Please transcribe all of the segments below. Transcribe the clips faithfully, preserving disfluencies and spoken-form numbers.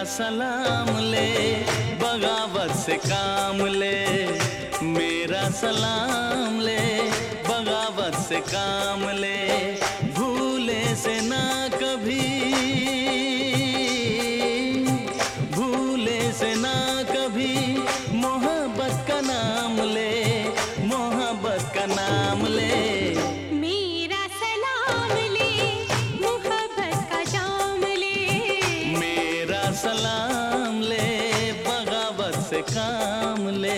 सलाम ले, बगावत से काम ले। मेरा सलाम ले, बगावत से काम ले। भूले से ना कभी, भूले से ना कभी मोहब्बत का नाम ले, मोहब्बत का नाम ले। मेरा सलाम ले, मोहब्बत का जाम ले। मेरा सलाम ले, बगावत से काम ले।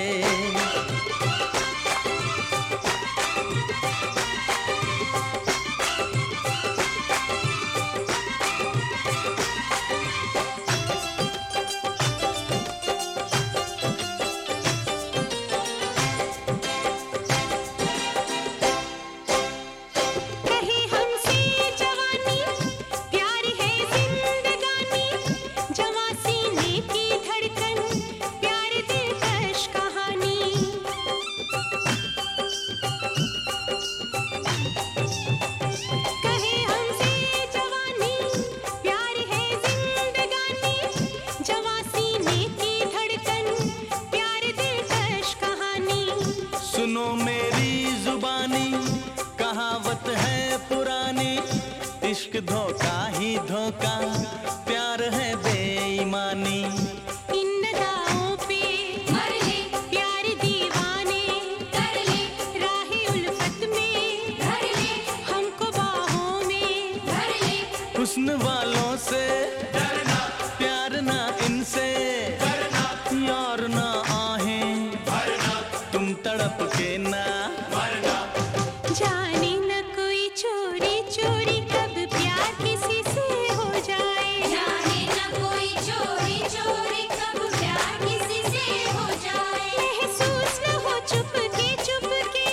सुनो मेरी जुबानी, कहावत है पुरानी। इश्क धोखा ही धोखा, प्यार है बेईमानी। इन अदाओं पे मर ले, प्यार दीवाने कर ले। राहे उल्फत में धर ले, हमको बाहों में धर ले। हुस्न वालों से डरना, प्यार ना इनसे करना। यार ना आहें भरना, तुम तड़प के ना मरना। जाने न कोई चोरी चोरी कब प्यार किसी से हो जाए। जाने न कोई चोरी चोरी कब प्यार किसी से हो जाए। महसूस न हो चुपके चुपके,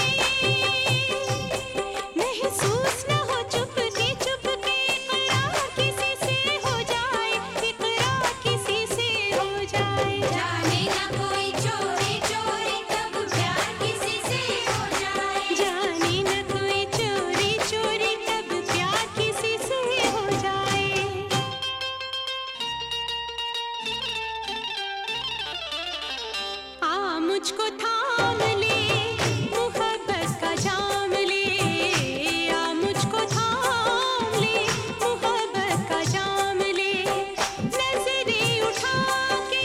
महसूस न हो चुपके चुपके। इकरार किसी से हो जाए, इकरार किसी से हो जाए। जाने न कोई चोरी चोरी कब प्यार किसी से हो जाए। जाने न कोई चोरी चोरी कब प्यार किसी से हो जाए। आ मुझको थाम ले, मोहब्बत का जाम ले। आ मुझको थाम ले, मोहब्बत का जाम ले। नजरें उठा के,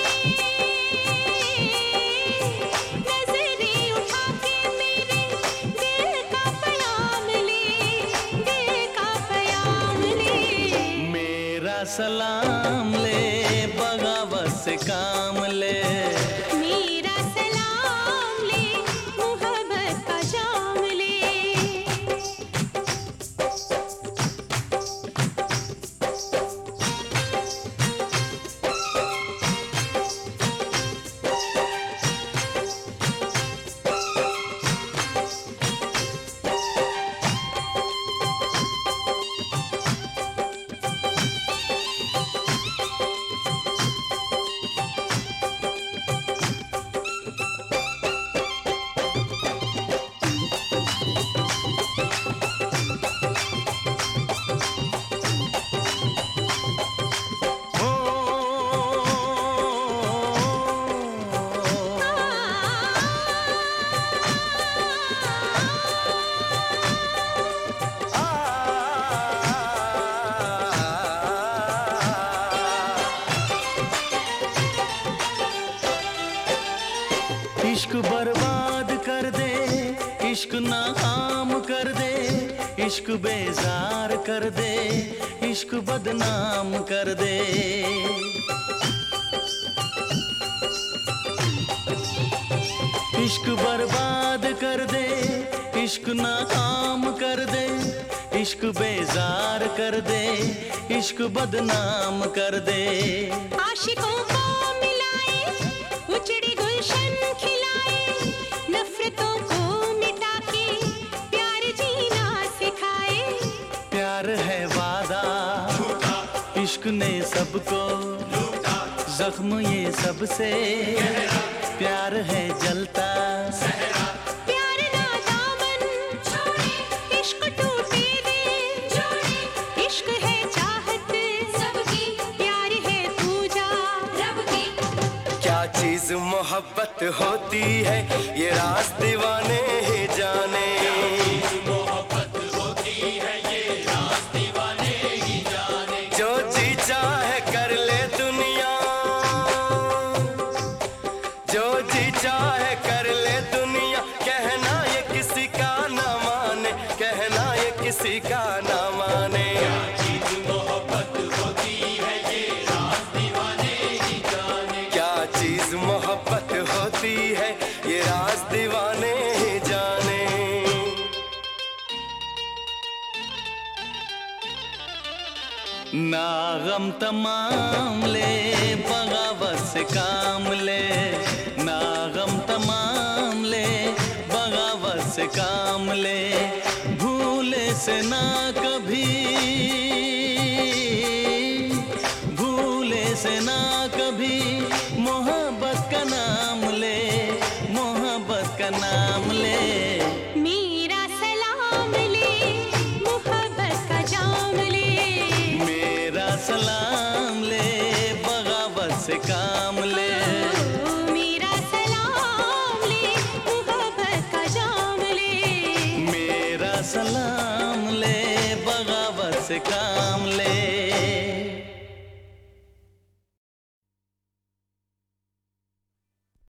नजरें उठा के मेरे दिल का प्याम ले, दिल का प्याम ले। मेरा सलाम ले, बगावत से काम ले। मेरा सलाम ले, मोहब्बत का जाम ले। इश्क बर्बाद कर दे, इश्क नाकाम कर दे। इश्क बेजार कर दे, इश्क बदनाम कर दे। इश्क बर्बाद कर दे, इश्क नाकाम कर दे। इश्क बेजार कर दे, इश्क बदनाम कर दे। आशिकों को मिलाए, उजड़ी गुलशन खिलाए। नफरतों को मिटा के प्यार जीना सिखाए। प्यार है वादा, इश्क ने सबको जख्म ये सबसे। प्यार है जलता, प्यार ना दामन छोड़े, इश्क टूटे दे जोड़े। इश्क है चाहत सबकी, प्यार है तू चीज मोहब्बत होती है ये राज दीवाने ही जाने। मोहब्बत होती है ये राज दीवाने ही जाने। जो जी चाहे कर ले दुनिया, जो जी चाहे कर ले दुनिया, कहना ये किसी का ना माने, कहना ये किसी का ना माने। मोहब्बत होती है ये राज दीवाने ही जाने। ना गम तमाम ले बगावत से काम ले, ना गम तमाम ले बगावत से काम ले। भूले से ना कभी, भूले से ना कभी मोहब्बत का नाम ले, मोहब्बत का नाम ले। मेरा सलाम ले मोहब्बत का जाम ले, मेरा सलाम ले बगावत से काम ले। मेरा सलाम ले मोहब्बत का जाम ले, मेरा सलाम ले बगावत से काम